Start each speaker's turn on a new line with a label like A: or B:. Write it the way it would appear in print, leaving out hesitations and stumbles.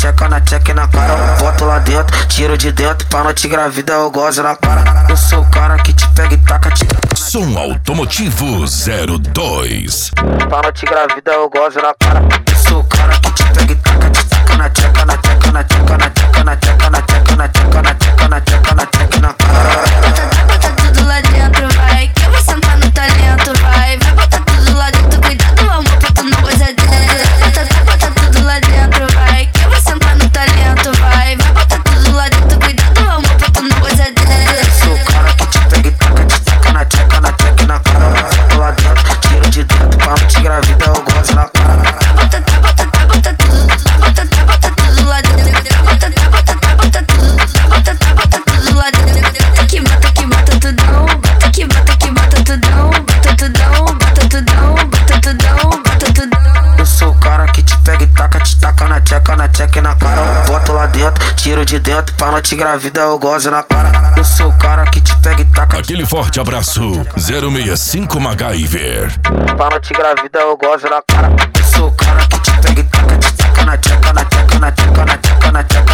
A: tcheca e na cara. Boto lá dentro, tiro de dentro, pra não te engravidar eu gozo na cara. Eu sou o cara que te pega e taca, te taca.
B: Som Automotivo 02.
A: Pra não te engravidar eu gozo na cara. Eu sou o cara que te pega e taca na tcheca, na tcheca, na tcheca, na tcheca, na tcheca, na tcheca, na tcheca, na tcheca, na tcheca, na tcheca e na cara.
C: Bota tudo lá dentro, vai, que eu vou sentar no talento, vai. Vai botar tudo lá dentro, cuidado, amor, pra tu não gozar dentro. Bota tudo lá dentro, vai, que eu vou sentar no talento, vai. Vai botar tudo lá dentro, cuidado, amor, pra tu não gozar dentro.
A: Eu sou o cara que te pega e taca na tcheca, na tcheca e na cara. Boto lá dentro, tiro de dentro, pra não te engravidar eu gozo na cara.
C: Bota tudo lá dentro, bota tudo lá dentro. Bota tudo lá dentro. Que bota tudão, bota tudão, bota tudão, bota tudão, bota tudão, bota tudão.
A: Eu sou o cara que te pega e taca na tcheca e na cara. Boto lá dentro, tiro de dentro, pra não te engravidar eu gozo na cara. Eu sou o cara que te pega e taca.
B: Aquele forte abraço 065 MacGyver.
A: Pra não te engravidar eu gozo na cara. Eu sou o cara que te pega e taca na tcheca, na tcheca, na tcheca, na tcheca, na tcheca.